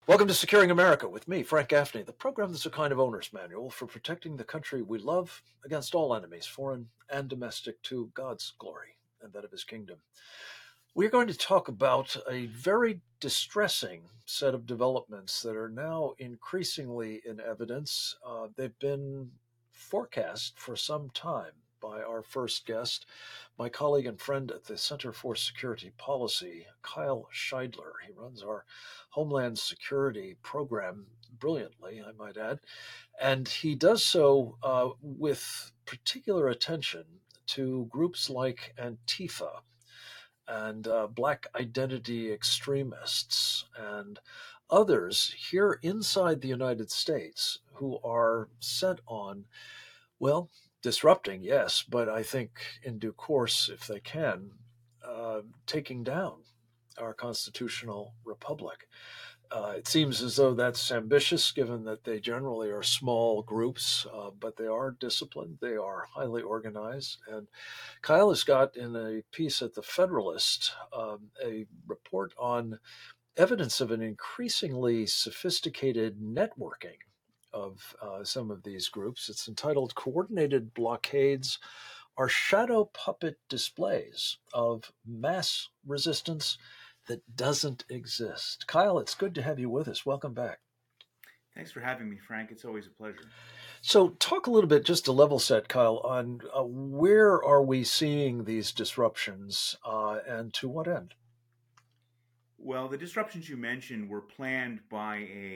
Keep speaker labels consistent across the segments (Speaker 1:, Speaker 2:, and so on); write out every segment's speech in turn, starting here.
Speaker 1: Welcome to Securing America with me, Frank Gaffney, the program that's a kind of owner's manual for protecting the country we love against all enemies, foreign and domestic, to God's glory and that of his kingdom. We're going to talk about a very distressing set of developments that are now increasingly in evidence. They've been forecast for some time by our first guest, my colleague and friend at the Center for Security Policy, Kyle Scheidler. He runs our Homeland Security program brilliantly, I might add, and he does so with particular attention to groups like Antifa and Black identity extremists and others here inside the United States who are set on, well, disrupting, yes, but I think in due course, if they can, taking down our constitutional republic. It seems as though that's ambitious, given that they generally are small groups, but they are disciplined, they are highly organized. And Kyle has got in a piece at the Federalist a report on evidence of an increasingly sophisticated networking of some of these groups. It's entitled Coordinated Blockades Are Shadow Puppet Displays of Mass Resistance That Doesn't Exist. Kyle, it's good to have you with us. Welcome back.
Speaker 2: Thanks for having me, Frank. It's always a pleasure.
Speaker 1: So, talk a little bit, just to level set, Kyle, on where are we seeing these disruptions and to what end?
Speaker 2: Well, the disruptions you mentioned were planned by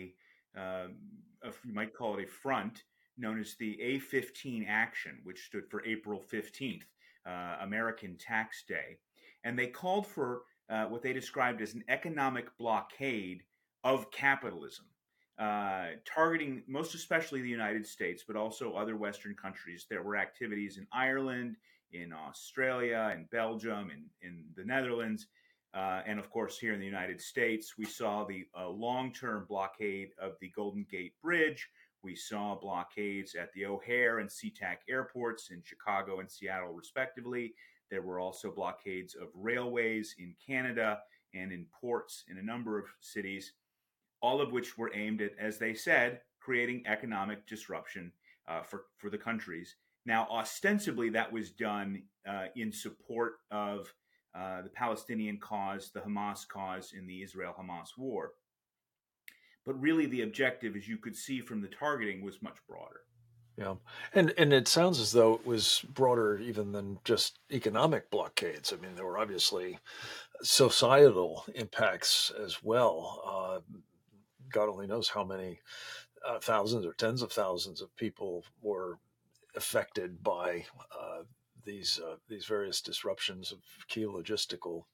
Speaker 2: you might call it a front known as the A15 Action, which stood for April 15th, American Tax Day. And they called for what they described as an economic blockade of capitalism, targeting most especially the United States, but also other Western countries. There were activities in Ireland, in Australia, in Belgium, in the Netherlands. And of course, here in the United States, we saw the long-term blockade of the Golden Gate Bridge. We saw blockades at the O'Hare and SeaTac airports in Chicago and Seattle, respectively. There were also blockades of railways in Canada and in ports in a number of cities, all of which were aimed at, as they said, creating economic disruption for the countries. Now, ostensibly, that was done in support of the Palestinian cause, the Hamas cause in the Israel-Hamas war. But really, the objective, as you could see from the targeting, was much broader.
Speaker 1: Yeah, and it sounds as though it was broader even than just economic blockades. I mean, there were obviously societal impacts as well. God only knows how many thousands or tens of thousands of people were affected by these various disruptions of key logistical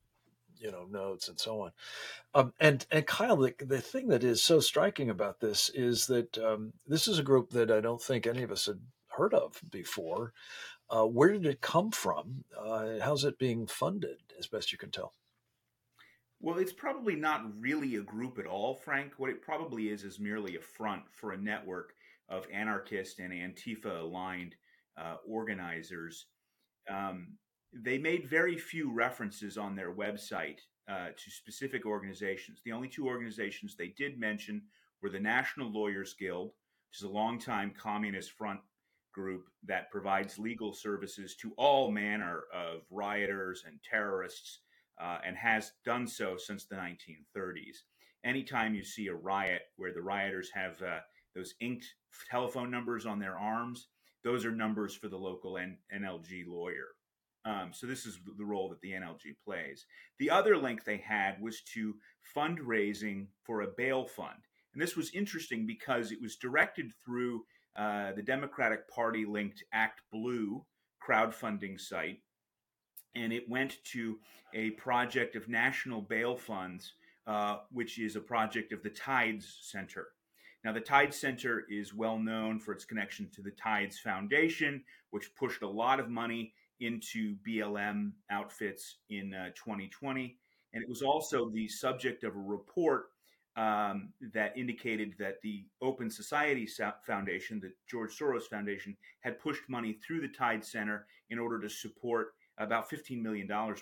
Speaker 1: nodes and so on. And Kyle, the thing that is so striking about this is that this is a group that I don't think any of us had heard of before. Where did it come from? How's it being funded, as best you can tell?
Speaker 2: Well, it's probably not really a group at all, Frank. What it probably is merely a front for a network of anarchist and Antifa aligned organizers. Um, they made very few references on their website to specific organizations. The only two organizations they did mention were the National Lawyers Guild, which is a longtime communist front group that provides legal services to all manner of rioters and terrorists, and has done so since the 1930s. Anytime you see a riot where the rioters have those inked telephone numbers on their arms, those are numbers for the local NLG lawyer. So this is the role that the NLG plays. The other link they had was to fundraising for a bail fund. And this was interesting because it was directed through the Democratic Party linked Act Blue crowdfunding site. And it went to a project of national bail funds, which is a project of the Tides Center. Now, the Tides Center is well known for its connection to the Tides Foundation, which pushed a lot of money into BLM outfits in 2020. And it was also the subject of a report that indicated that the Open Society Foundation, the George Soros Foundation, had pushed money through the Tides Center in order to support about $15 million worth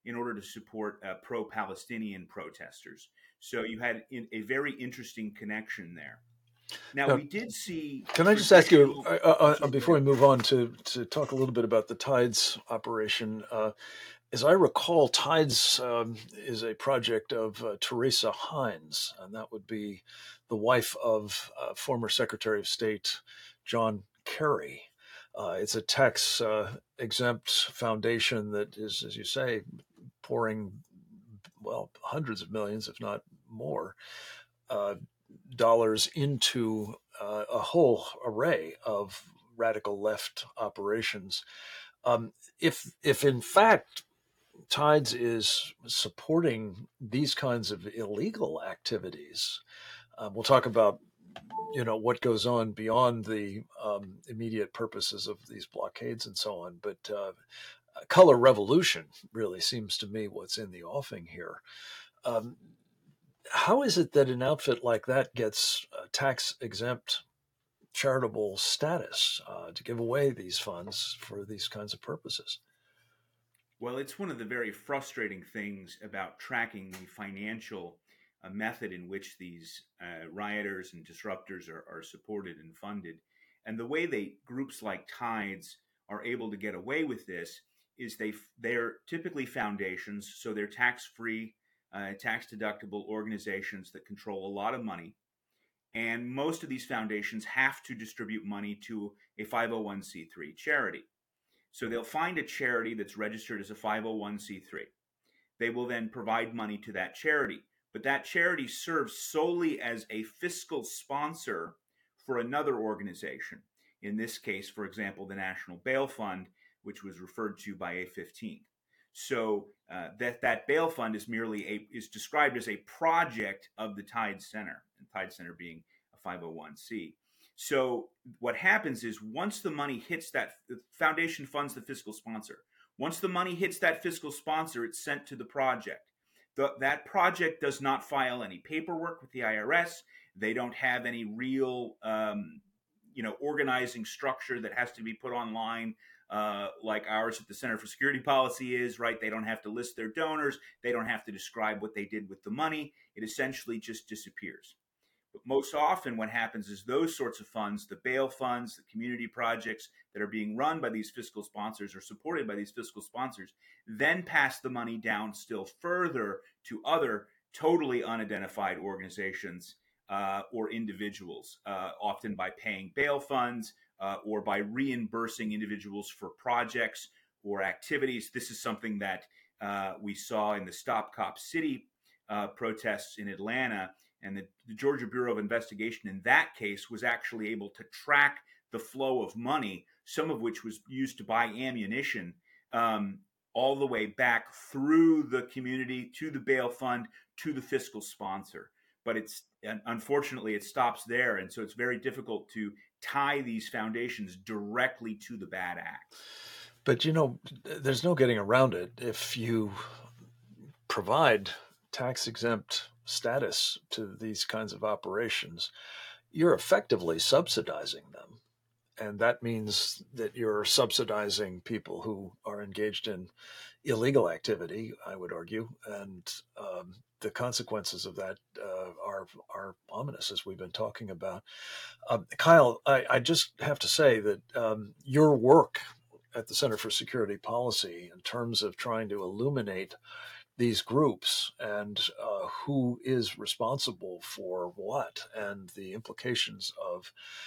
Speaker 2: in order to support pro-Palestinian protesters. So you had a very interesting connection there. Now,
Speaker 1: Now,
Speaker 2: we did see
Speaker 1: can I just ask you,
Speaker 2: Sorry,
Speaker 1: before we move on, to talk a little bit about the Tides operation? As I recall, Tides is a project of Teresa Heinz, and that would be the wife of former Secretary of State John Kerry. It's a tax exempt foundation that is, as you say, pouring, well, hundreds of millions, if not more, uh, dollars into a whole array of radical left operations. If in fact Tides is supporting these kinds of illegal activities, we'll talk about what goes on beyond the immediate purposes of these blockades and so on. But color revolution really seems to me what's in the offing here. How is it that an outfit like that gets tax exempt charitable status to give away these funds for these kinds of purposes?
Speaker 2: Well, it's one of the very frustrating things about tracking the financial method in which these rioters and disruptors are supported and funded. And the way groups like Tides are able to get away with this is they're typically foundations, so they're tax-free, tax-deductible organizations that control a lot of money. And most of these foundations have to distribute money to a 501c3 charity. So they'll find a charity that's registered as a 501c3. They will then provide money to that charity, but that charity serves solely as a fiscal sponsor for another organization. In this case, for example, the National Bail Fund, which was referred to by A15. So that bail fund is described as a project of the Tides Center, and Tides Center being a 501c. So what happens is once the money hits the foundation funds the fiscal sponsor. Once the money hits that fiscal sponsor, it's sent to the project. That project does not file any paperwork with the IRS. They don't have any real, organizing structure that has to be put online like ours at the Center for Security Policy is, right? They don't have to list their donors. They don't have to describe what they did with the money. It essentially just disappears. But most often what happens is those sorts of funds, the bail funds, the community projects that are being run by these fiscal sponsors or supported by these fiscal sponsors, then pass the money down still further to other totally unidentified organizations or individuals, often by paying bail funds or by reimbursing individuals for projects or activities. This is something that we saw in the Stop Cop City protests in Atlanta. And the Georgia Bureau of Investigation in that case was actually able to track the flow of money, some of which was used to buy ammunition, all the way back through the community to the bail fund to the fiscal sponsor. But unfortunately, it stops there. And so it's very difficult to tie these foundations directly to the bad act.
Speaker 1: But, there's no getting around it. If you provide tax exempt status to these kinds of operations, you're effectively subsidizing them. And that means that you're subsidizing people who are engaged in illegal activity, I would argue. And the consequences of that are ominous, as we've been talking about. Kyle, I just have to say that your work at the Center for Security Policy in terms of trying to illuminate these groups and who is responsible for what and the implications of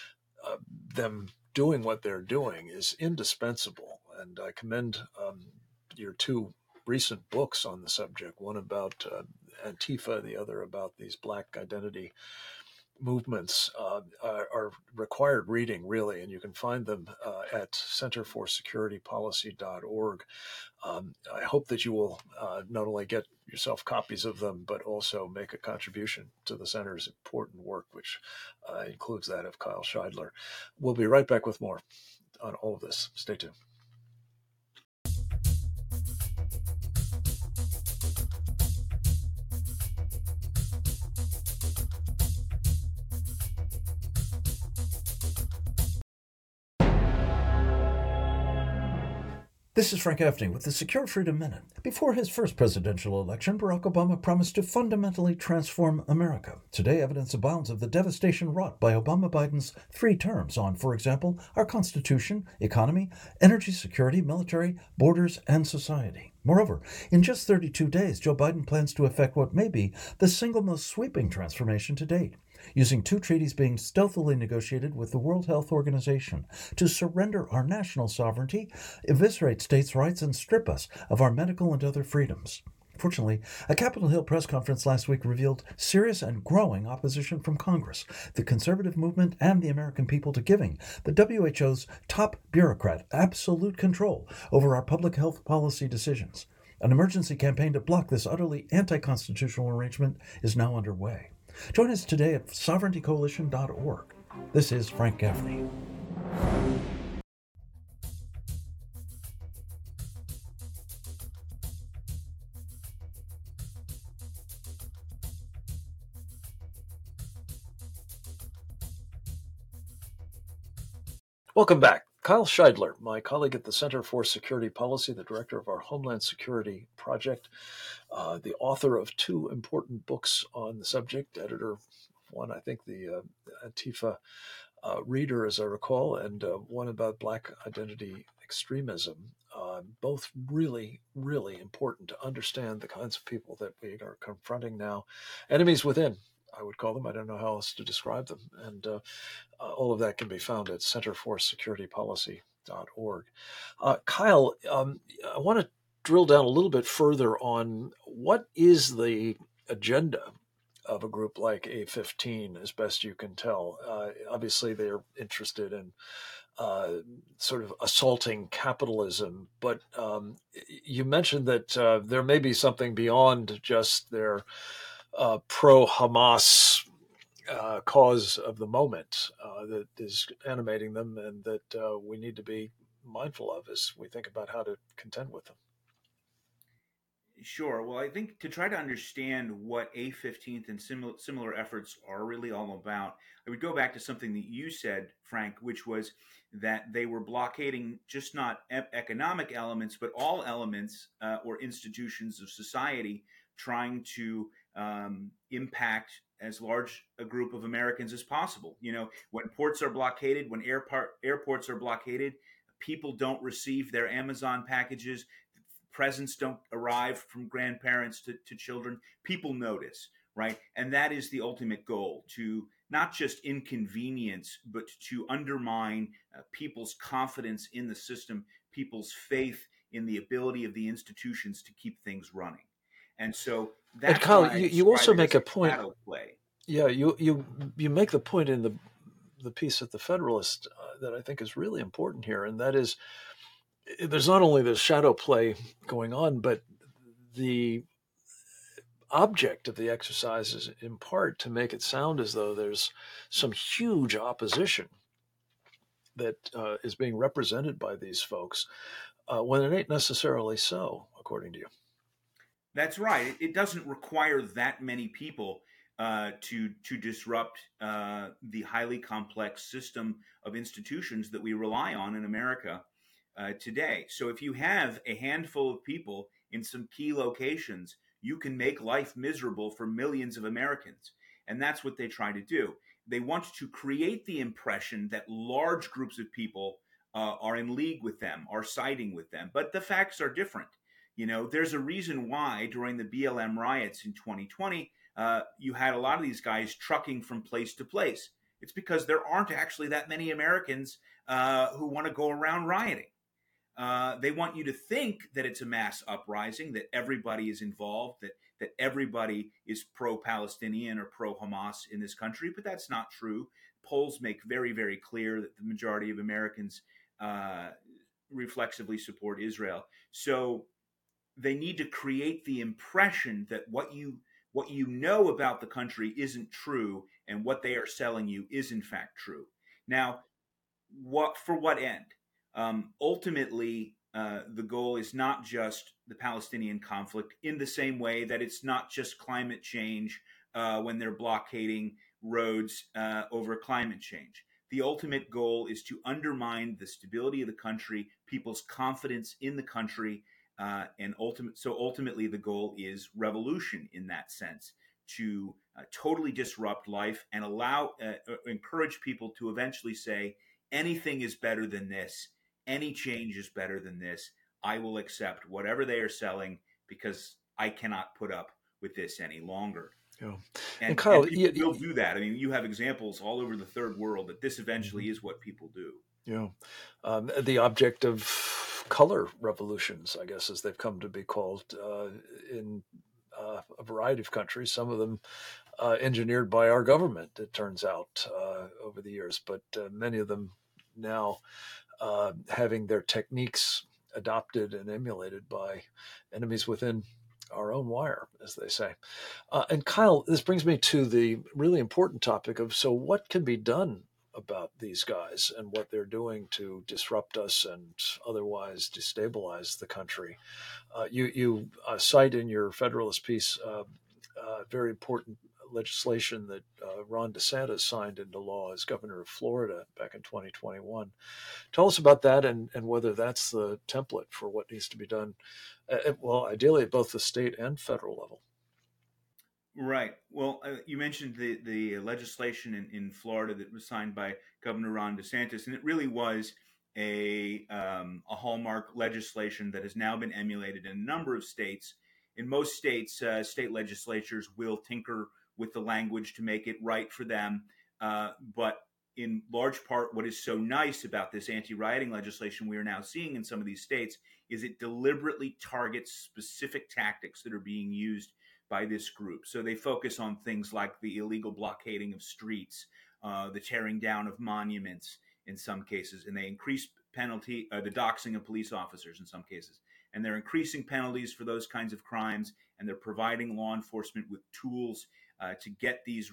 Speaker 1: them doing what they're doing is indispensable. And I commend your two recent books on the subject, one about Antifa, the other about these Black identity movements, are required reading, really, and you can find them at centerforsecuritypolicy.org. I hope that you will not only get yourself copies of them, but also make a contribution to the Center's important work, which includes that of Kyle Scheidler. We'll be right back with more on all of this. Stay tuned. This is Frank Gaffney with the Secure Freedom Minute. Before his first presidential election, Barack Obama promised to fundamentally transform America. Today, evidence abounds of the devastation wrought by Obama-Biden's 3 terms on, for example, our Constitution, economy, energy security, military, borders, and society. Moreover, in just 32 days, Joe Biden plans to effect what may be the single most sweeping transformation to date, using 2 treaties being stealthily negotiated with the World Health Organization to surrender our national sovereignty, eviscerate states' rights, and strip us of our medical and other freedoms. Fortunately, a Capitol Hill press conference last week revealed serious and growing opposition from Congress, the conservative movement, and the American people to giving the WHO's top bureaucrat absolute control over our public health policy decisions. An emergency campaign to block this utterly anti-constitutional arrangement is now underway. Join us today at sovereigntycoalition.org. This is Frank Gaffney. Welcome back. Kyle Scheidler, my colleague at the Center for Security Policy, the director of our Homeland Security Project, the author of 2 important books on the subject, editor of one, I think, the Antifa Reader, as I recall, and one about Black identity extremism. Both really, really important to understand the kinds of people that we are confronting now. Enemies within, I would call them. I don't know how else to describe them. And all of that can be found at centerforsecuritypolicy.org. Kyle, I want to drill down a little bit further on what is the agenda of a group like A15, as best you can tell. Obviously, they're interested in sort of assaulting capitalism, but you mentioned that there may be something beyond just their pro-Hamas cause of the moment that is animating them, and that we need to be mindful of as we think about how to contend with them.
Speaker 2: Sure. Well, I think to try to understand what A15th and similar efforts are really all about, I would go back to something that you said, Frank, which was that they were blockading just not economic elements, but all elements or institutions of society, trying to impact as large a group of Americans as possible. You know, when ports are blockaded, when airports are blockaded, people don't receive their Amazon packages, presents don't arrive from grandparents to children, people notice, right? And that is the ultimate goal, to not just inconvenience, but to undermine people's confidence in the system, people's faith in the ability of the institutions to keep things running. And so
Speaker 1: And
Speaker 2: that's
Speaker 1: Kyle,
Speaker 2: why I
Speaker 1: you
Speaker 2: describe
Speaker 1: also
Speaker 2: it as
Speaker 1: make a
Speaker 2: a
Speaker 1: point.
Speaker 2: shadow play.
Speaker 1: Yeah, you make the point in the piece at the Federalist that I think is really important here, and that is there's not only this shadow play going on, but the object of the exercise is in part to make it sound as though there's some huge opposition that is being represented by these folks, when it ain't necessarily so, according to you.
Speaker 2: That's right. It doesn't require that many people to disrupt the highly complex system of institutions that we rely on in America today. So if you have a handful of people in some key locations, you can make life miserable for millions of Americans. And that's what they try to do. They want to create the impression that large groups of people are in league with them, are siding with them. But the facts are different. You know, there's a reason why during the BLM riots in 2020, you had a lot of these guys trucking from place to place. It's because there aren't actually that many Americans who want to go around rioting. They want you to think that it's a mass uprising, that everybody is involved, that everybody is pro-Palestinian or pro-Hamas in this country, but that's not true. Polls make very, very clear that the majority of Americans reflexively support Israel. So they need to create the impression that what you know about the country isn't true, and what they are selling you is in fact true. Now, what end? Ultimately, the goal is not just the Palestinian conflict, in the same way that it's not just climate change when they're blockading roads over climate change. The ultimate goal is to undermine the stability of the country, people's confidence in the country, so ultimately the goal is revolution in that sense, to totally disrupt life and encourage people to eventually say anything is better than this, any change is better than this. I will accept whatever they are selling because I cannot put up with this any longer.
Speaker 1: Yeah. And
Speaker 2: And
Speaker 1: Kyle,
Speaker 2: people will do that. I mean, you have examples all over the third world that this eventually is what people do.
Speaker 1: yeah, the object of color revolutions, I guess, as they've come to be called in a variety of countries. Some of them engineered by our government, it turns out, over the years, but many of them now having their techniques adopted and emulated by enemies within our own wire, as they say. And Kyle, this brings me to the really important topic of, so what can be done about these guys and what they're doing to disrupt us and otherwise destabilize the country? You cite in your Federalist piece very important legislation that Ron DeSantis signed into law as governor of Florida back in 2021. Tell us about that and whether that's the template for what needs to be done, well, ideally at both the state and federal level.
Speaker 2: Right. Well, you mentioned the legislation in Florida that was signed by Governor Ron DeSantis, and it really was a hallmark legislation that has now been emulated in a number of states. In most states, state legislatures will tinker with the language to make it right for them, but in large part, what is so nice about this anti-rioting legislation we are now seeing in some of these states is it deliberately targets specific tactics that are being used by this group. So they focus on things like the illegal blockading of streets, the tearing down of monuments in some cases, and they increase the doxing of police officers in some cases. And they're increasing penalties for those kinds of crimes, and they're providing law enforcement with tools to get these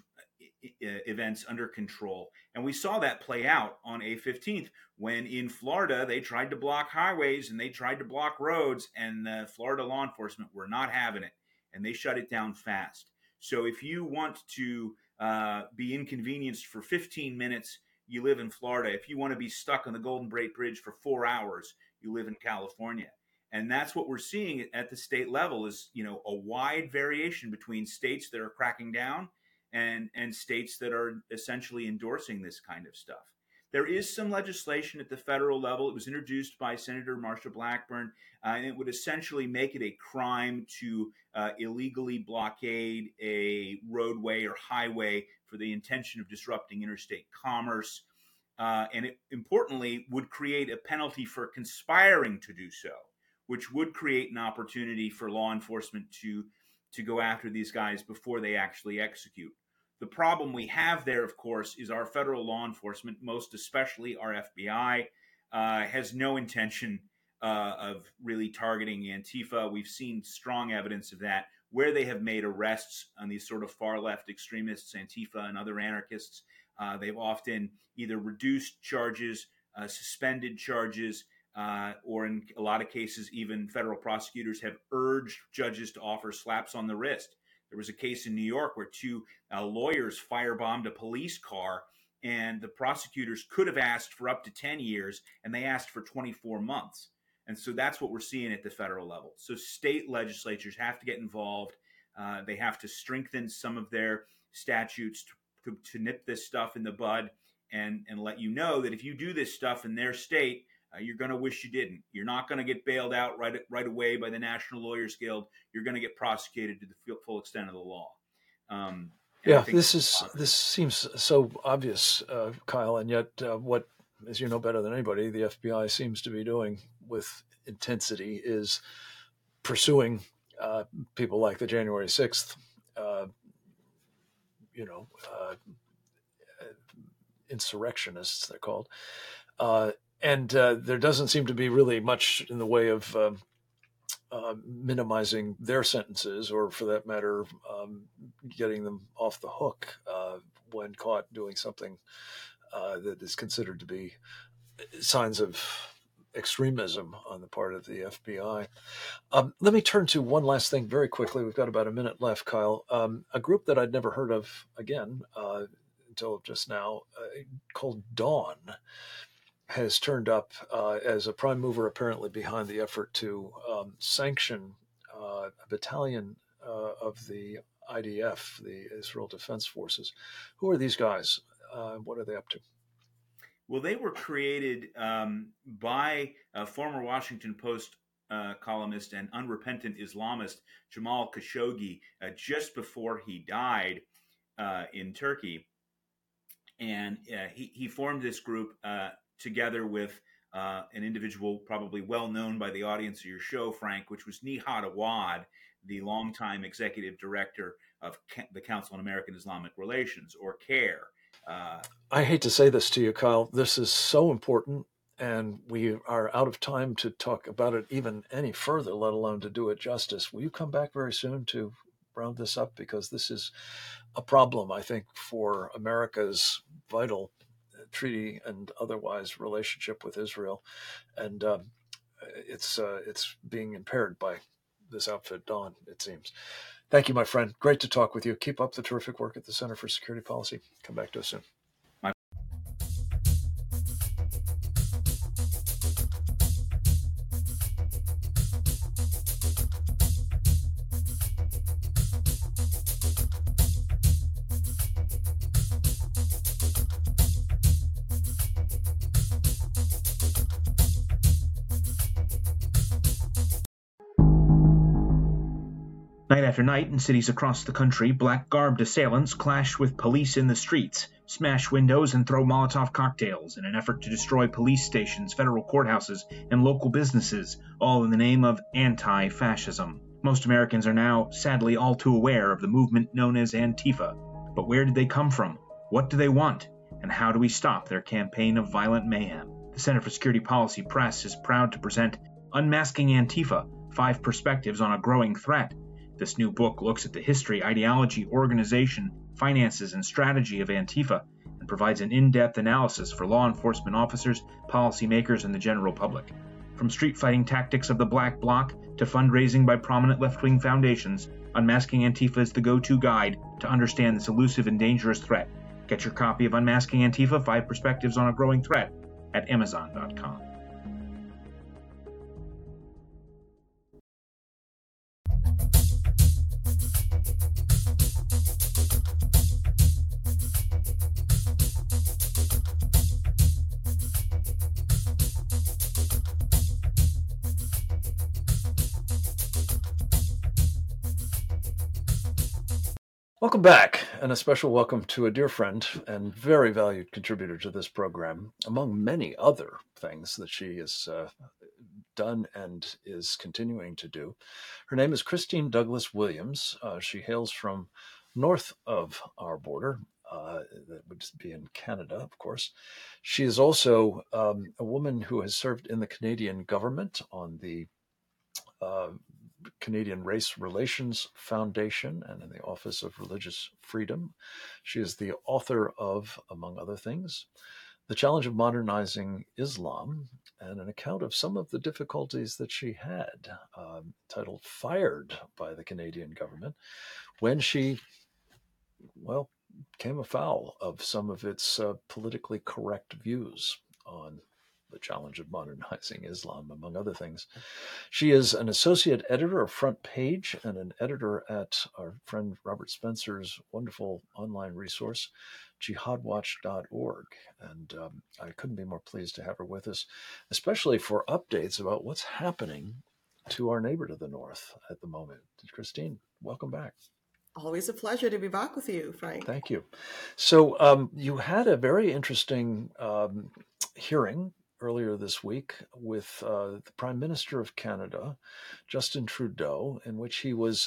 Speaker 2: events under control. And we saw that play out on A15th when in Florida they tried to block highways and they tried to block roads, and the Florida law enforcement were not having it, and they shut it down fast. So if you want to be inconvenienced for 15 minutes, you live in Florida. If you want to be stuck on the Golden Gate Bridge for 4 hours, you live in California. And that's what we're seeing at the state level is, a wide variation between states that are cracking down and states that are essentially endorsing this kind of stuff. There is some legislation at the federal level. It was introduced by Senator Marsha Blackburn, and it would essentially make it a crime to illegally blockade a roadway or highway for the intention of disrupting interstate commerce. And it, importantly, would create a penalty for conspiring to do so, which would create an opportunity for law enforcement to go after these guys before they actually execute. The problem we have there, of course, is our federal law enforcement, most especially our FBI, has no intention of really targeting Antifa. We've seen strong evidence of that, where they have made arrests on these sort of far left extremists, Antifa and other anarchists. They've often either reduced charges, suspended charges, or in a lot of cases, even federal prosecutors have urged judges to offer slaps on the wrist. There was a case in New York where two lawyers firebombed a police car, and the prosecutors could have asked for up to 10 years, and they asked for 24 months. And so that's what we're seeing at the federal level. So state legislatures have to get involved. They have to strengthen some of their statutes to nip this stuff in the bud and let you know that if you do this stuff in their state, you're going to wish you didn't. You're not going to get bailed out right away by the National Lawyers Guild. You're going to get prosecuted to the full extent of the law.
Speaker 1: This seems so obvious, Kyle, and yet what, as you know better than anybody, the FBI seems to be doing with intensity is pursuing people like the January 6th, insurrectionists, they're called. And there doesn't seem to be really much in the way of minimizing their sentences, or for that matter, getting them off the hook when caught doing something that is considered to be signs of extremism on the part of the FBI. Let me turn to one last thing very quickly. We've got about a minute left, Kyle. A group that I'd never heard of, again, until just now, called Dawn, has turned up as a prime mover apparently behind the effort to sanction a battalion of the IDF, the Israel Defense Forces. Who are these guys? What are they up to?
Speaker 2: Well, they were created by a former Washington Post columnist and unrepentant Islamist Jamal Khashoggi just before he died in Turkey. And he formed this group together with an individual probably well known by the audience of your show, Frank, which was Nihad Awad, the longtime executive director of the Council on American Islamic Relations, or CAIR.
Speaker 1: I hate to say this to you, Kyle. This is so important, and we are out of time to talk about it even any further, let alone to do it justice. Will you come back very soon to round this up? Because this is a problem, I think, for America's vital treaty and otherwise relationship with Israel. And it's being impaired by this outfit, Dawn, it seems. Thank you, my friend. Great to talk with you. Keep up the terrific work at the Center for Security Policy. Come back to us soon.
Speaker 3: Night after night, in cities across the country, black-garbed assailants clash with police in the streets, smash windows, and throw Molotov cocktails in an effort to destroy police stations, federal courthouses, and local businesses, all in the name of anti-fascism. Most Americans are now, sadly, all too aware of the movement known as Antifa. But where did they come from? What do they want? And how do we stop their campaign of violent mayhem? The Center for Security Policy Press is proud to present Unmasking Antifa: 5 Perspectives on a Growing Threat. This new book looks at the history, ideology, organization, finances, and strategy of Antifa and provides an in-depth analysis for law enforcement officers, policymakers, and the general public. From street fighting tactics of the Black Bloc to fundraising by prominent left-wing foundations, Unmasking Antifa is the go-to guide to understand this elusive and dangerous threat. Get your copy of Unmasking Antifa: 5 Perspectives on a Growing Threat at Amazon.com.
Speaker 1: Welcome back, and a special welcome to a dear friend and very valued contributor to this program, among many other things that she has done and is continuing to do. Her name is Christine Douglas Williams. She hails from north of our border. That would be in Canada, of course. She is also a woman who has served in the Canadian government on the Canadian Race Relations Foundation and in the Office of Religious Freedom. She is the author of, among other things, The Challenge of Modernizing Islam, and an account of some of the difficulties that she had, titled Fired by the Canadian Government, when she, came afoul of some of its politically correct views on the challenge of modernizing Islam, among other things. She is an associate editor of Front Page and an editor at our friend Robert Spencer's wonderful online resource, jihadwatch.org. And I couldn't be more pleased to have her with us, especially for updates about what's happening to our neighbor to the north at the moment. Christine, welcome back.
Speaker 4: Always a pleasure to be back with you, Frank.
Speaker 1: Thank you. So you had a very interesting hearing earlier this week with the Prime Minister of Canada, Justin Trudeau, in which he was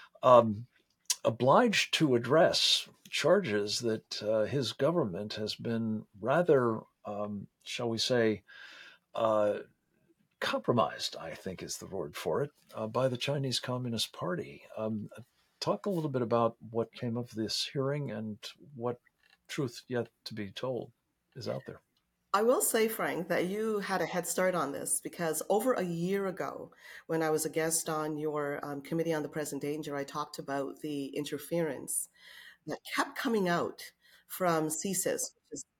Speaker 1: obliged to address charges that his government has been rather, shall we say, compromised, I think is the word for it, by the Chinese Communist Party. Talk a little bit about what came of this hearing and what truth yet to be told is out there.
Speaker 4: I will say, Frank, that you had a head start on this because over a year ago, when I was a guest on your Committee on the Present Danger, I talked about the interference that kept coming out from CSIS,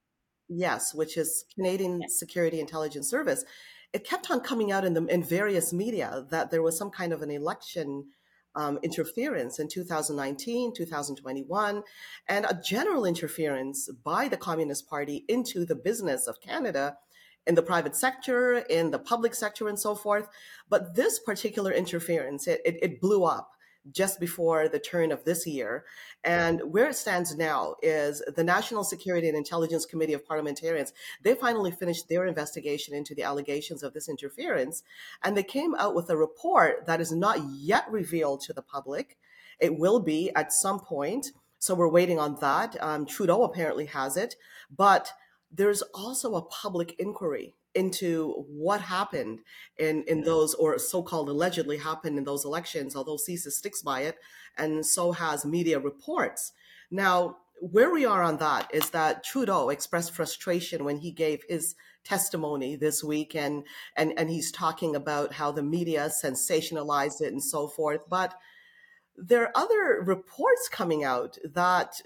Speaker 4: which is Canadian Security Intelligence Service. It kept on coming out in various media that there was some kind of an election interference in 2019, 2021, and a general interference by the Communist Party into the business of Canada in the private sector, in the public sector, and so forth. But this particular interference, it blew up just before the turn of this year. And where it stands now is the National Security and Intelligence Committee of Parliamentarians. They finally finished their investigation into the allegations of this interference, and they came out with a report that is not yet revealed to the public. It will be at some point. So we're waiting on that. Trudeau apparently has it, but there's also a public inquiry into what happened in those, or so-called allegedly happened in those elections, although CSIS sticks by it, and so has media reports. Now, where we are on that is that Trudeau expressed frustration when he gave his testimony this week, and he's talking about how the media sensationalized it and so forth. But there are other reports coming out that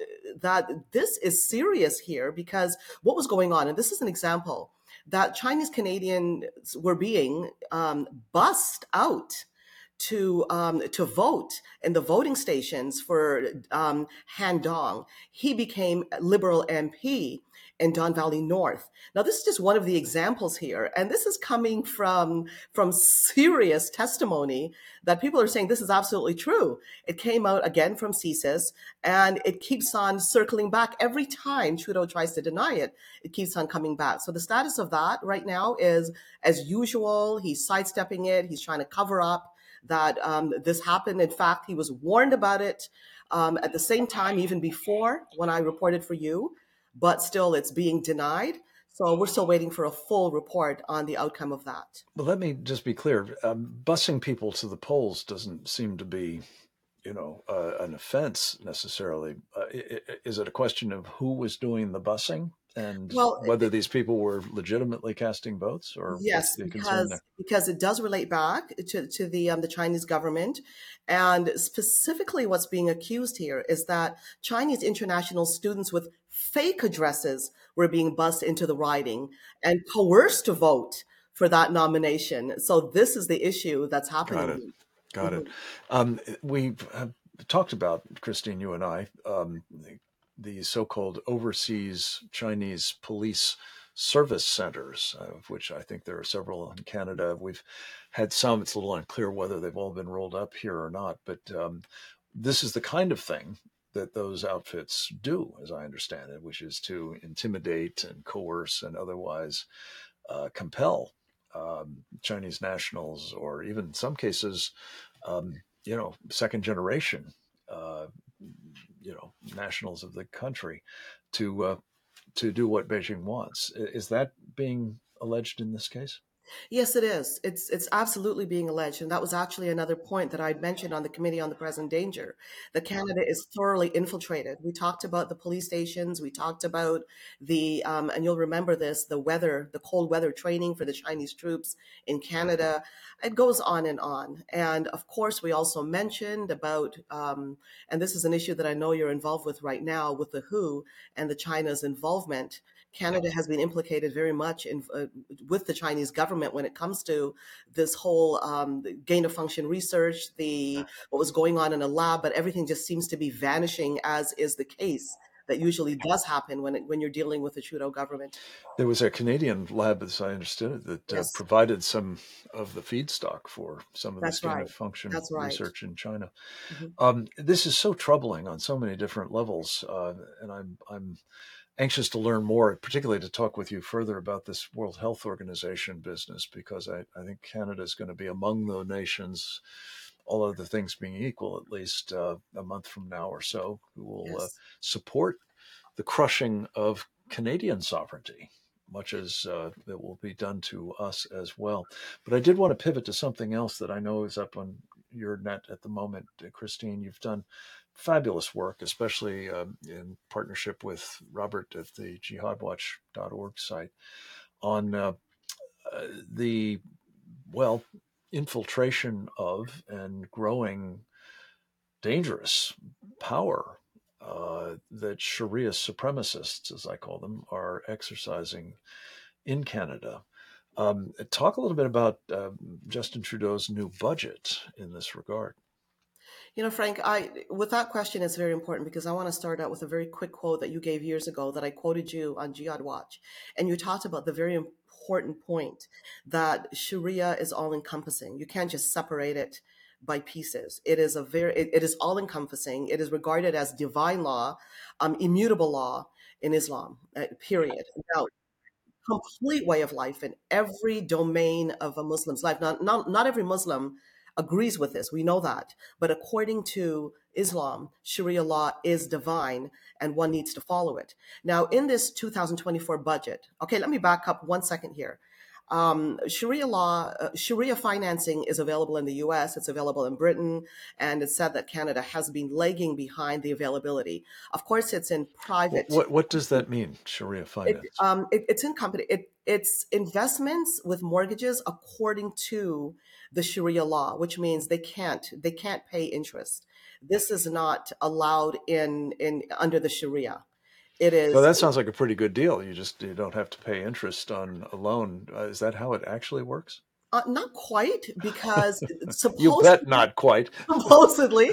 Speaker 4: this is serious here, because what was going on, and this is an example, that Chinese Canadians were being bussed out to vote in the voting stations for Han Dong. He became a Liberal MP in Don Valley North. Now, this is just one of the examples here, and this is coming from serious testimony that people are saying this is absolutely true. It came out again from CSIS, and it keeps on circling back every time Trudeau tries to deny it. It keeps on coming back. So the status of that right now is, as usual, he's sidestepping it. He's trying to cover up that this happened. In fact, he was warned about it at the same time, even before, when I reported for you, but still it's being denied. So we're still waiting for a full report on the outcome of that.
Speaker 1: But let me just be clear. Busing people to the polls doesn't seem to be, an offense necessarily. Is it a question of who was doing the busing and whether these people were legitimately casting votes, or
Speaker 4: yes,
Speaker 1: what's the concern there?
Speaker 4: Because it does relate back to the Chinese government, and specifically what's being accused here is that Chinese international students with fake addresses were being bused into the riding and coerced to vote for that nomination. So this is the issue that's happening.
Speaker 1: Got it. We have talked about, Christine, you and I, the so-called overseas Chinese police service centers, of which I think there are several in Canada. We've had some. It's a little unclear whether they've all been rolled up here or not, but this is the kind of thing that those outfits do, as I understand it, which is to intimidate and coerce and otherwise compel Chinese nationals, or even in some cases, second generation, nationals of the country, to do what Beijing wants. Is that being alleged in this case?
Speaker 4: Yes, it is. It's absolutely being alleged. And that was actually another point that I mentioned on the Committee on the Present Danger, that Canada is thoroughly infiltrated. We talked about the police stations. We talked about and you'll remember this, the cold weather training for the Chinese troops in Canada. It goes on and on. And of course, we also mentioned about, and this is an issue that I know you're involved with right now, with the WHO and the China's involvement. Canada has been implicated very much with the Chinese government when it comes to this whole gain of function research, what was going on in a lab, but everything just seems to be vanishing, as is the case that usually does happen when you're dealing with the Trudeau government.
Speaker 1: There was a Canadian lab, as I understood it, that provided some of the feedstock for some of this gain of function research in China. Mm-hmm. This is so troubling on so many different levels, and I'm anxious to learn more, particularly to talk with you further about this World Health Organization business, because I think Canada is going to be among the nations, all other things being equal, at least a month from now or so, who will support the crushing of Canadian sovereignty, much as it will be done to us as well. But I did want to pivot to something else that I know is up on your net at the moment, Christine. You've done fabulous work, especially in partnership with Robert at the jihadwatch.org site, on the infiltration of and growing dangerous power that Sharia supremacists, as I call them, are exercising in Canada. Talk a little bit about Justin Trudeau's new budget in this regard.
Speaker 4: Frank, with that question, it's very important because I want to start out with a very quick quote that you gave years ago that I quoted you on Jihad Watch. And you talked about the very important point that Sharia is all encompassing. You can't just separate it by pieces. It is it is all encompassing. It is regarded as divine law, immutable law in Islam, period. Now, complete way of life in every domain of a Muslim's life. Not every Muslim agrees with this. We know that. But according to Islam, Sharia law is divine and one needs to follow it. Now, in this 2024 budget, okay, let me back up 1 second here. Sharia law, Sharia financing is available in the US, it's available in Britain, and it's said that Canada has been lagging behind the availability. Of course, it's in private.
Speaker 1: What does that mean, Sharia finance?
Speaker 4: It's in company. It's investments with mortgages according to the Sharia law, which means they can't pay interest. This is not allowed in under the Sharia. It is.
Speaker 1: So that sounds like a pretty good deal. You don't have to pay interest on a loan. Is that how it actually works?
Speaker 4: Not quite, because
Speaker 1: you bet not quite.
Speaker 4: Supposedly,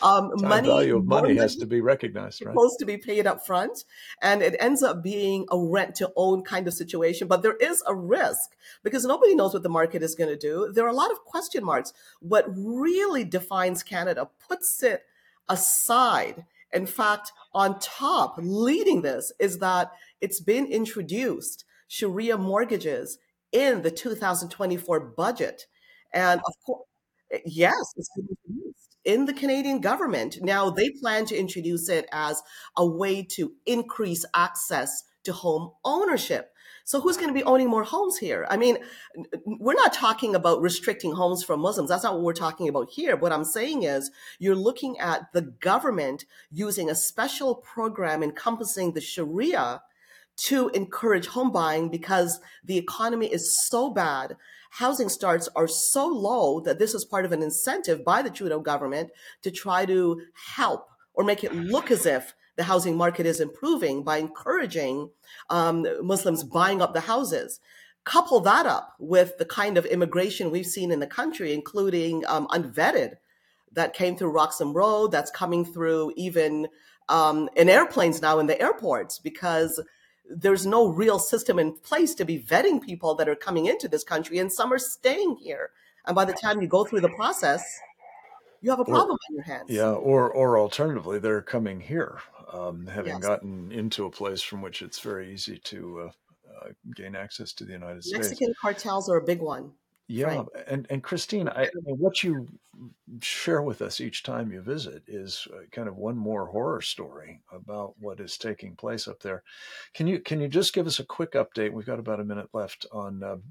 Speaker 1: value of money has to be recognized, right?
Speaker 4: Supposed to be paid up front, and it ends up being a rent-to-own kind of situation. But there is a risk because nobody knows what the market is going to do. There are a lot of question marks. What really defines Canada, puts it aside. In fact, on top, leading this is that it's been introduced, Sharia mortgages, in the 2024 budget. And of course, yes, it's been introduced in the Canadian government. Now, they plan to introduce it as a way to increase access to home ownership. So who's going to be owning more homes here? I mean, we're not talking about restricting homes from Muslims. That's not what we're talking about here. What I'm saying is you're looking at the government using a special program encompassing the Sharia to encourage home buying because the economy is so bad. Housing starts are so low that this is part of an incentive by the Trudeau government to try to help or make it look as if the housing market is improving by encouraging Muslims buying up the houses. Couple that up with the kind of immigration we've seen in the country, including unvetted, that came through Roxham Road, that's coming through even in airplanes now in the airports, because there's no real system in place to be vetting people that are coming into this country, and some are staying here. And by the time you go through the process, you have a problem on your hands.
Speaker 1: Yeah, or alternatively, they're coming here, having
Speaker 4: Yes.
Speaker 1: gotten into a place from which it's very easy to gain access to the United States.
Speaker 4: Mexican cartels are a big one.
Speaker 1: Yeah,
Speaker 4: Frank.
Speaker 1: and Christine, what you share with us each time you visit is kind of one more horror story about what is taking place up there. Can you just give us a quick update? We've got about a minute left on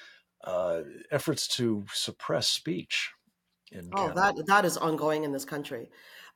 Speaker 1: efforts to suppress speech in Canada.
Speaker 4: That is ongoing in this country.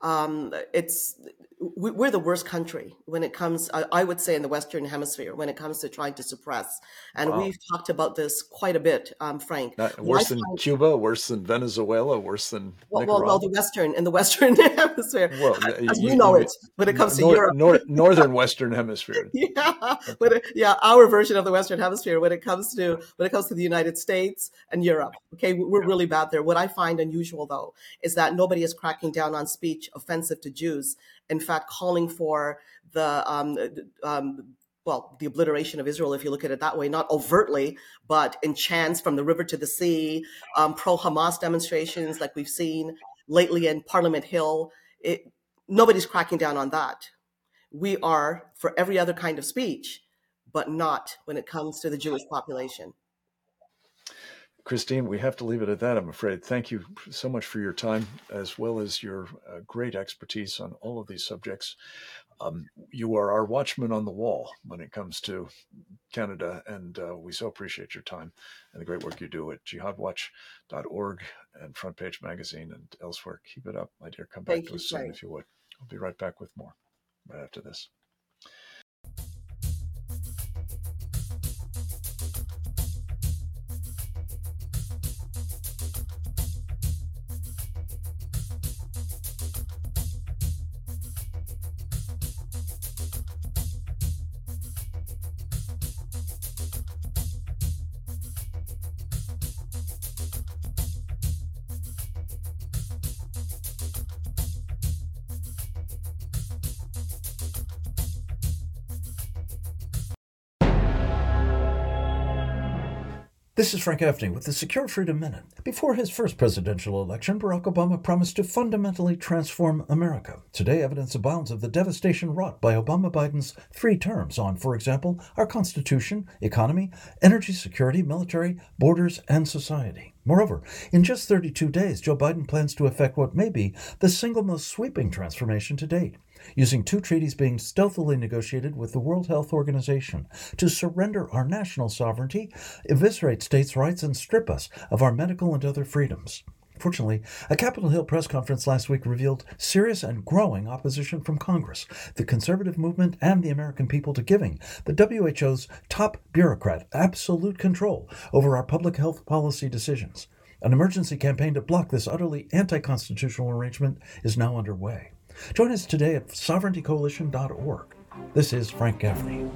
Speaker 4: We're the worst country when it comes, I would say, in the Western Hemisphere when it comes to trying to suppress. And
Speaker 1: Wow.
Speaker 4: we've talked about this quite a bit, Frank.
Speaker 1: Worse than Cuba, worse than Venezuela, worse than Nicaragua.
Speaker 4: Well, in the Western Hemisphere,
Speaker 1: Well,
Speaker 4: as we know it, when it comes to Europe.
Speaker 1: Northern Western Hemisphere.
Speaker 4: Yeah, our version of the Western Hemisphere when it comes to the United States and Europe. Okay, we're really bad there. What I find unusual, though, is that nobody is cracking down on speech offensive to Jews. In fact, calling for the obliteration of Israel, if you look at it that way, not overtly, but in chants from the river to the sea, pro-Hamas demonstrations like we've seen lately in Parliament Hill. Nobody's cracking down on that. We are for every other kind of speech, but not when it comes to the Jewish population.
Speaker 1: Christine, we have to leave it at that, I'm afraid. Thank you so much for your time, as well as your great expertise on all of these subjects. You are our watchman on the wall when it comes to Canada, and we so appreciate your time and the great work you do at jihadwatch.org and Front Page Magazine and elsewhere. Keep it up, my dear. Come back to us soon if you would. I'll be right back with more right after this. This is Frank Gaffney with the Secure Freedom Minute. Before his first presidential election, Barack Obama promised to fundamentally transform America. Today, evidence abounds of the devastation wrought by Obama-Biden's 3 terms on, for example, our Constitution, economy, energy security, military, borders, and society. Moreover, in just 32 days, Joe Biden plans to effect what may be the single most sweeping transformation to date, using 2 treaties being stealthily negotiated with the World Health Organization to surrender our national sovereignty, eviscerate states' rights, and strip us of our medical and other freedoms. Fortunately, a Capitol Hill press conference last week revealed serious and growing opposition from Congress, the conservative movement, and the American people to giving the WHO's top bureaucrat absolute control over our public health policy decisions. An emergency campaign to block this utterly anti-constitutional arrangement is now underway. Join us today at sovereigntycoalition.org. This is Frank Gaffney.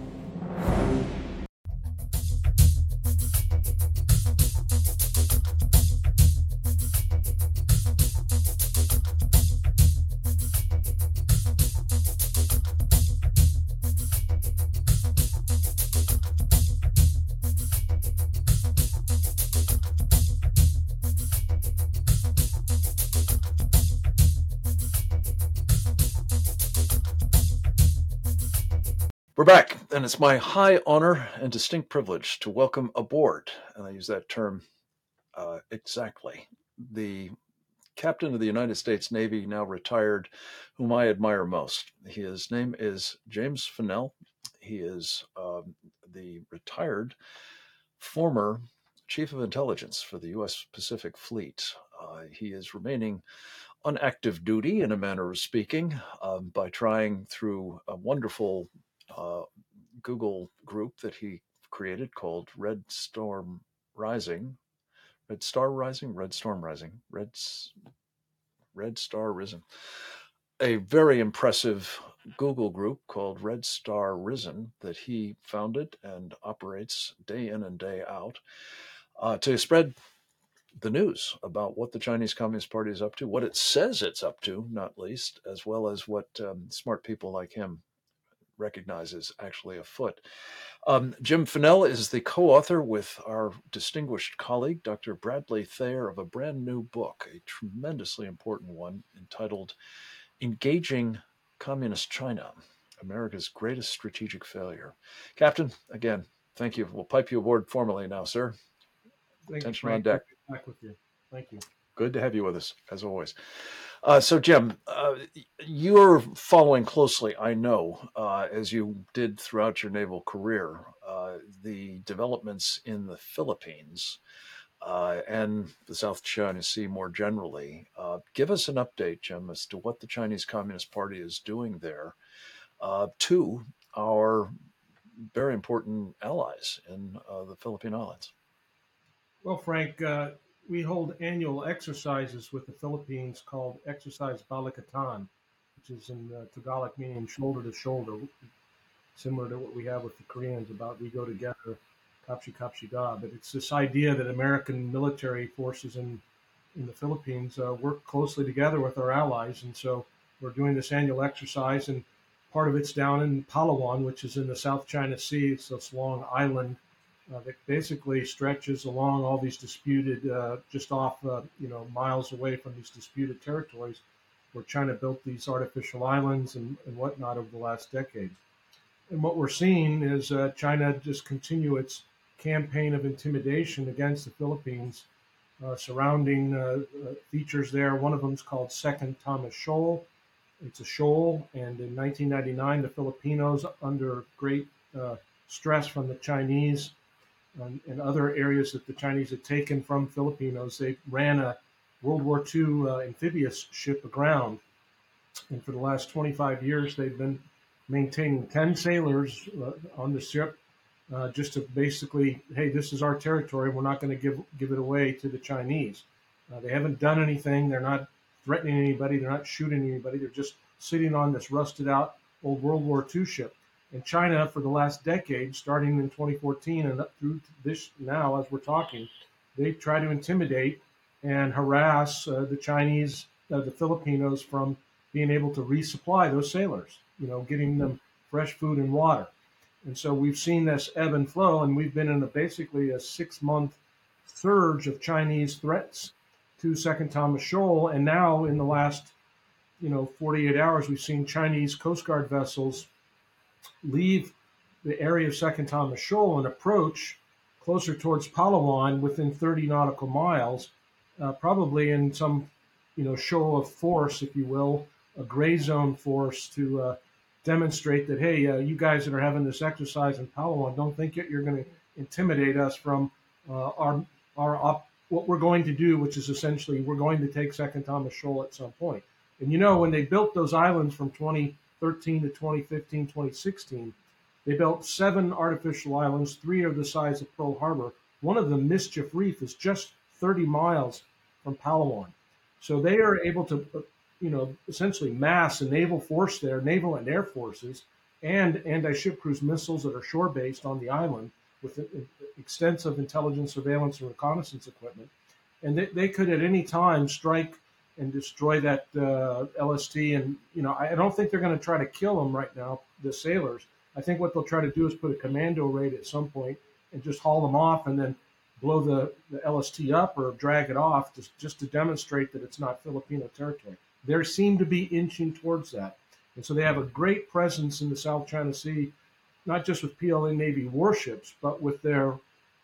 Speaker 1: We're back, and it's my high honor and distinct privilege to welcome aboard, and I use that term exactly, the captain of the United States Navy, now retired, whom I admire most. His name is James Fennell. He is the retired former Chief of Intelligence for the U.S. Pacific Fleet. He is remaining on active duty, in a manner of speaking, by trying through a wonderful Google group that he created called Red Storm Rising, Red Star Rising, Red Star Risen. A very impressive Google group called Red Star Risen that he founded and operates day in and day out to spread the news about what the Chinese Communist Party is up to, what it says it's up to, not least, as well as what smart people like him recognizes actually afoot. Jim Fennell is the co-author with our distinguished colleague, Dr. Bradley Thayer, of a brand new book, a tremendously important one, entitled Engaging Communist China, America's Greatest Strategic Failure. Captain, again, thank you. We'll pipe you aboard formally now, sir. Attention on deck.
Speaker 5: Back with you. Thank you.
Speaker 1: Good to have you with us, as always. So, Jim, you're following closely, I know, as you did throughout your naval career, the developments in the Philippines and the South China Sea more generally. Give us an update, Jim, as to what the Chinese Communist Party is doing there to our very important allies in the Philippine Islands.
Speaker 5: Well, Frank, we hold annual exercises with the Philippines called Exercise Balikatan, which is in Tagalog meaning shoulder to shoulder, similar to what we have with the Koreans about we go together, kapshi kapshi ga. But it's this idea that American military forces in the Philippines work closely together with our allies. And so we're doing this annual exercise, and part of it's down in Palawan, which is in the South China Sea. It's this long island that basically stretches along all these disputed, just off, miles away from these disputed territories where China built these artificial islands and whatnot over the last decade. And what we're seeing is China just continue its campaign of intimidation against the Philippines surrounding features there. One of them is called Second Thomas Shoal. It's a shoal, and in 1999, the Filipinos, under great stress from the Chinese and other areas that the Chinese had taken from Filipinos, they ran a World War II amphibious ship aground. And for the last 25 years, they've been maintaining 10 sailors on the ship just to basically, hey, this is our territory. We're not going to give it away to the Chinese. They haven't done anything. They're not threatening anybody. They're not shooting anybody. They're just sitting on this rusted out old World War II ship. And China, for the last decade, starting in 2014 and up through this now, as we're talking, they try to intimidate and harass the Chinese, the Filipinos, from being able to resupply those sailors, getting them fresh food and water. And so we've seen this ebb and flow, and we've been in basically a 6-month surge of Chinese threats to Second Thomas Shoal, and now in the last 48 hours, we've seen Chinese Coast Guard vessels leave the area of Second Thomas Shoal and approach closer towards Palawan within 30 nautical miles, probably in some show of force, if you will, a gray zone force to demonstrate that, hey, you guys that are having this exercise in Palawan, don't think you're going to intimidate us from what we're going to do, which is essentially we're going to take Second Thomas Shoal at some point. And when they built those islands from 2013 to 2015, 2016, they built 7 artificial islands. 3 are the size of Pearl Harbor. One of them, Mischief Reef, is just 30 miles from Palawan. So they are able to, essentially mass a naval force there, naval and air forces, and anti-ship cruise missiles that are shore-based on the island with extensive intelligence, surveillance, and reconnaissance equipment. And they could at any time strike and destroy that LST. And, I don't think they're going to try to kill them right now, the sailors. I think what they'll try to do is put a commando raid at some point and just haul them off and then blow the LST up or drag it off just to demonstrate that it's not Filipino territory. They seem to be inching towards that. And so they have a great presence in the South China Sea, not just with PLA Navy warships, but with their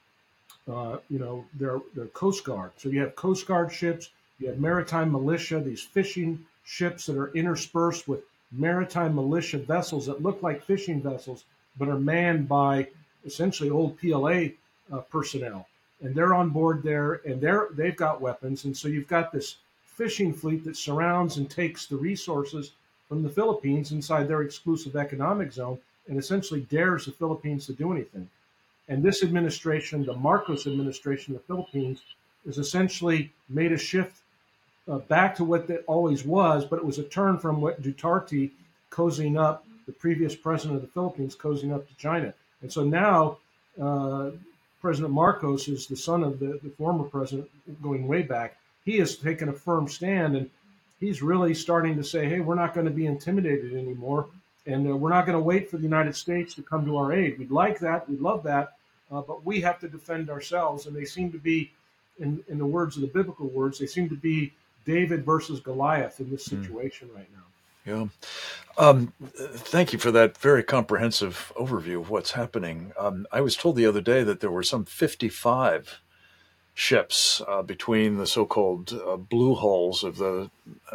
Speaker 5: Coast Guard. So you have Coast Guard ships, you have maritime militia, these fishing ships that are interspersed with maritime militia vessels that look like fishing vessels, but are manned by essentially old PLA personnel. And they're on board there, and they've got weapons. And so you've got this fishing fleet that surrounds and takes the resources from the Philippines inside their exclusive economic zone and essentially dares the Philippines to do anything. And this administration, the Marcos administration of the Philippines, has essentially made a shift back to what it always was, but it was a turn from what Duterte cozying up, the previous president of the Philippines cozying up to China. And so now President Marcos is the son of the former president going way back. He has taken a firm stand, and he's really starting to say, hey, we're not going to be intimidated anymore, and we're not going to wait for the United States to come to our aid. We'd like that. We'd love that. But we have to defend ourselves. And they seem to be, in the words of the biblical words, they seem to be David versus Goliath in this situation right now.
Speaker 1: Yeah. Thank you for that very comprehensive overview of what's happening. I was told the other day that there were some 55 ships between the so-called blue hulls of the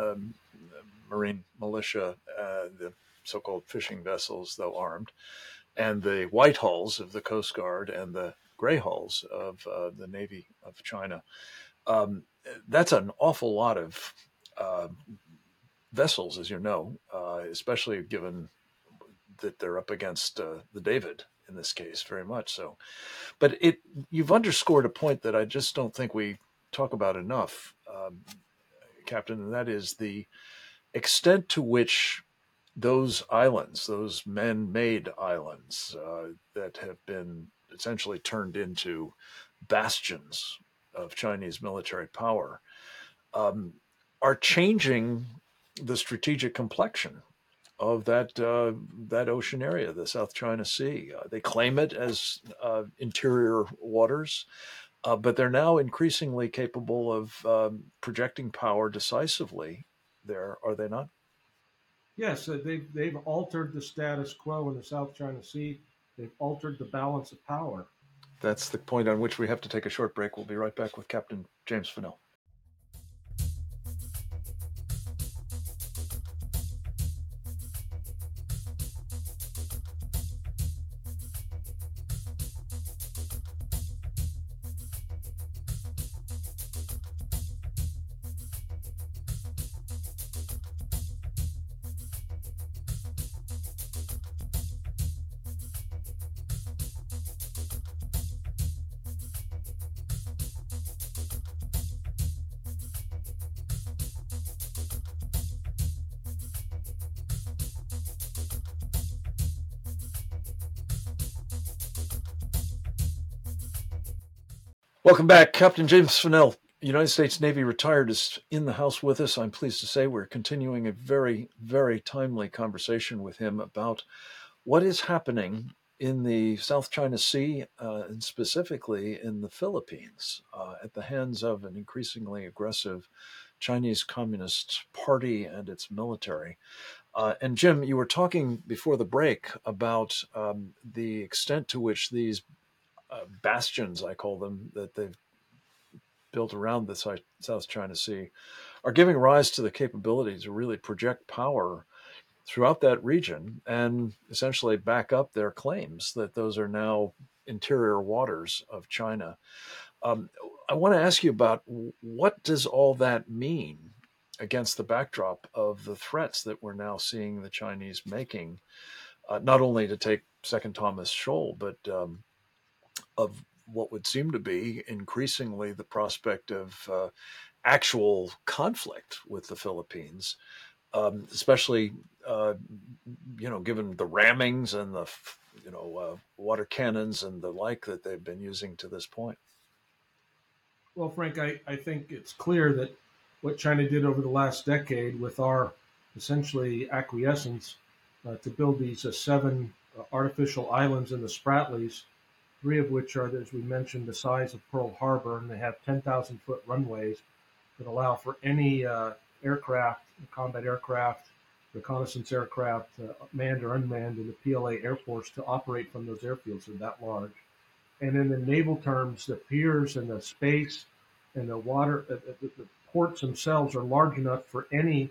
Speaker 1: marine militia, the so-called fishing vessels, though armed, and the white hulls of the Coast Guard and the gray hulls of the Navy of China. That's an awful lot of vessels, as you know, especially given that they're up against the David in this case, very much so. But you've underscored a point that I just don't think we talk about enough, Captain, and that is the extent to which those islands, those man-made islands that have been essentially turned into bastions of Chinese military power, are changing the strategic complexion of that ocean area, the South China Sea. They claim it as interior waters, but they're now increasingly capable of projecting power decisively there, are they not?
Speaker 5: Yes, they've altered the status quo in the South China Sea. They've altered the balance of power.
Speaker 1: That's the point on which we have to take a short break. We'll be right back with Captain James Fennell. Welcome back. Captain James Fennell, United States Navy retired, is in the house with us. I'm pleased to say we're continuing a very, very timely conversation with him about what is happening in the South China Sea, and specifically in the Philippines, at the hands of an increasingly aggressive Chinese Communist Party and its military. And Jim, you were talking before the break about the extent to which these bastions, I call them, that they've built around the South China Sea, are giving rise to the capability to really project power throughout that region and essentially back up their claims that those are now interior waters of China. Um, I want to ask you about what does all that mean against the backdrop of the threats that we're now seeing the Chinese making, not only to take Second Thomas Shoal, but of what would seem to be increasingly the prospect of actual conflict with the Philippines, especially given the rammings and the water cannons and the like that they've been using to this point.
Speaker 5: Well, Frank, I think it's clear that what China did over the last decade with our essentially acquiescence to build these seven artificial islands in the Spratlys, three of which are, as we mentioned, the size of Pearl Harbor, and they have 10,000-foot runways that allow for any aircraft, combat aircraft, reconnaissance aircraft, manned or unmanned, in the PLA Air Force to operate from those airfields. They're that large. And in the naval terms, the piers and the space and the water, the ports themselves are large enough for any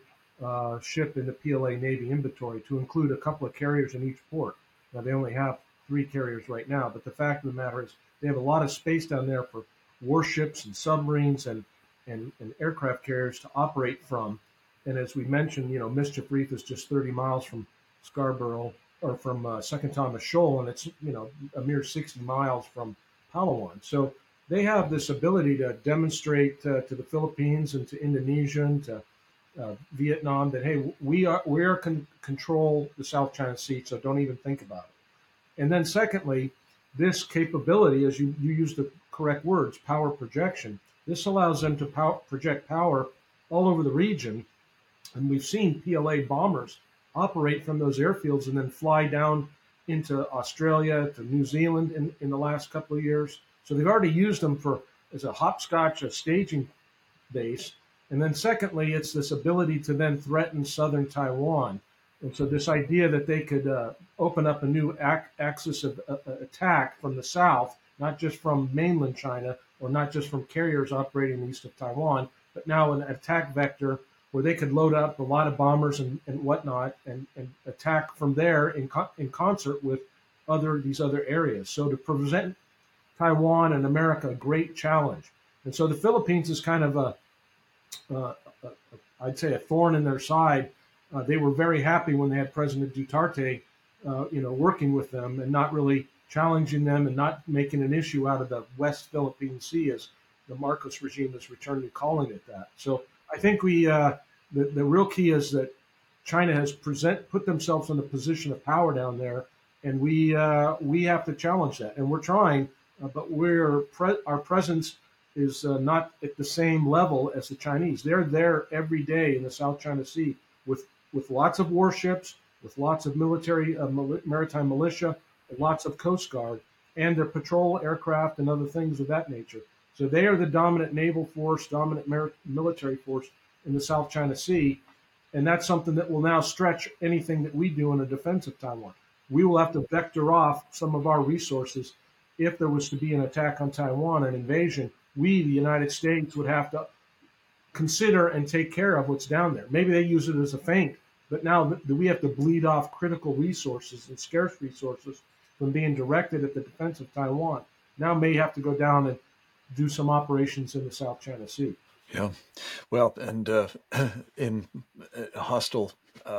Speaker 5: ship in the PLA Navy inventory to include a couple of carriers in each port. Now, they only have 3 carriers right now, but the fact of the matter is they have a lot of space down there for warships and submarines and aircraft carriers to operate from. And as we mentioned, Mischief Reef is just 30 miles from Scarborough, or from Second Thomas Shoal, and it's a mere 60 miles from Palawan. So they have this ability to demonstrate to the Philippines and to Indonesia and to Vietnam that, hey, we're control the South China Sea, so don't even think about it. And then secondly, this capability, as you use the correct words, power projection, this allows them to project power all over the region. And we've seen PLA bombers operate from those airfields and then fly down into Australia, to New Zealand in the last couple of years. So they've already used them as a hopscotch, a staging base. And then secondly, it's this ability to then threaten southern Taiwan. And so this idea that they could open up a new axis of attack from the south, not just from mainland China or not just from carriers operating east of Taiwan, but now an attack vector where they could load up a lot of bombers and whatnot and attack from there in concert with these other areas. So to present Taiwan and America a great challenge. And so the Philippines is kind of I'd say a thorn in their side. They were very happy when they had President Duterte, working with them and not really challenging them and not making an issue out of the West Philippine Sea, as the Marcos regime has returned to calling it that. So I think the real key is that China has put themselves in a position of power down there, and we have to challenge that, and we're trying, but our presence is not at the same level as the Chinese. They're there every day in the South China Sea with lots of warships, with lots of military, maritime militia, lots of Coast Guard, and their patrol aircraft and other things of that nature. So they are the dominant naval force, dominant military force in the South China Sea, and that's something that will now stretch anything that we do in the defense of Taiwan. We will have to vector off some of our resources if there was to be an attack on Taiwan, an invasion. We, the United States, would have to consider and take care of what's down there. Maybe they use it as a feint, but now we have to bleed off critical resources and scarce resources from being directed at the defense of Taiwan. Now may have to go down and do some operations in the South China Sea.
Speaker 1: Yeah, well, and in a hostile,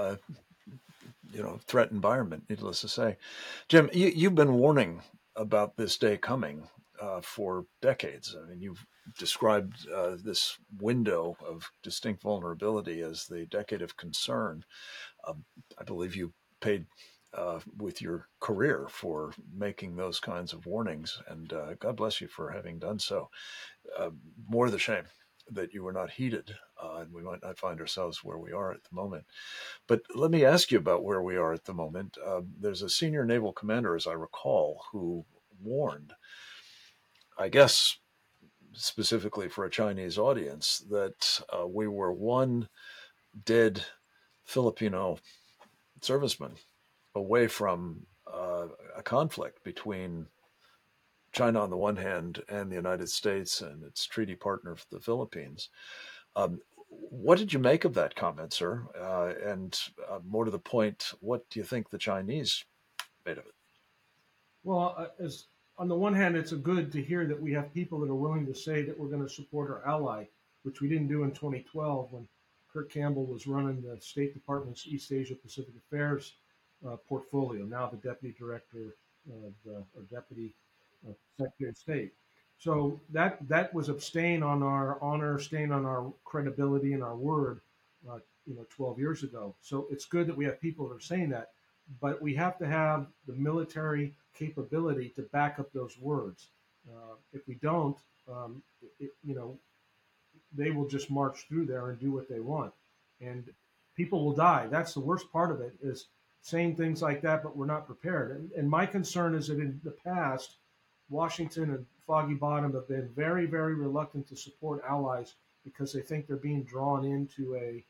Speaker 1: threat environment, needless to say. Jim, you've been warning about this day coming for decades. I mean, you've described this window of distinct vulnerability as the decade of concern. I believe you paid with your career for making those kinds of warnings, and God bless you for having done so. More the shame. that you were not heeded, and we might not find ourselves where we are at the moment. But let me ask you about where we are at the moment. There's a senior naval commander, as I recall, who warned, I guess specifically for a Chinese audience, that we were one dead Filipino serviceman away from a conflict between China on the one hand and the United States and its treaty partner, the Philippines. Um, what did you make of that comment, sir? And more to the point, what do you think the Chinese made of it?
Speaker 5: Well, as on the one hand, it's a good to hear that we have people that are willing to say that we're going to support our ally, which we didn't do in 2012 when Kurt Campbell was running the State Department's East Asia Pacific Affairs portfolio, now the Deputy Director or Deputy Secretary of State. So that was abstain on our honor, stain on our credibility and our word, 12 years ago. So it's good that we have people that are saying that, but we have to have the military capability to back up those words. If we don't, it, you know, they will just march through there and do what they want, and people will die. That's the worst part of it, is saying things like that, but we're not prepared. And my concern is that in the past, Washington and Foggy Bottom have been very, very reluctant to support allies because they think they're being drawn into a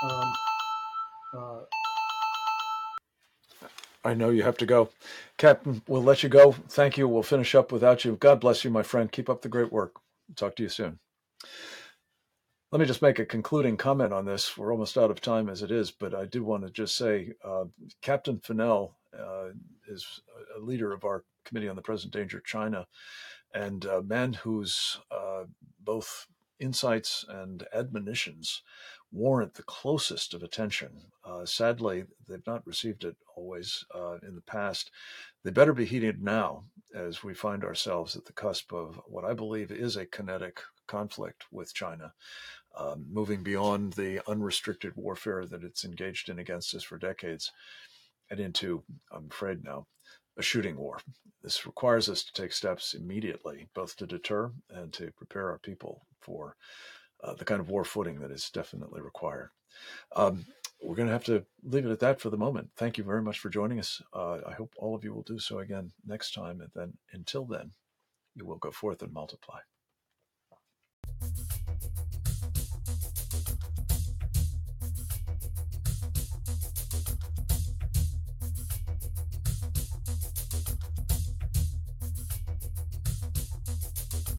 Speaker 5: uh,
Speaker 1: I know you have to go. Captain, we'll let you go. Thank you. We'll finish up without you. God bless you, my friend. Keep up the great work. Talk to you soon. Let me just make a concluding comment on this. We're almost out of time as it is, but I do want to just say Captain Fennell is a leader of our Committee on the Present Danger of China, and a man whose both insights and admonitions warrant the closest of attention. Sadly, they've not received it always in the past. They better be heeded now as we find ourselves at the cusp of what I believe is a kinetic conflict with China, moving beyond the unrestricted warfare that it's engaged in against us for decades and into, I'm afraid now, a shooting war. This requires us to take steps immediately, both to deter and to prepare our people for the kind of war footing that is definitely required. We're going to have to leave it at that for the moment. Thank you very much for joining us. I hope all of you will do so again next time. And then until then, you will go forth and multiply.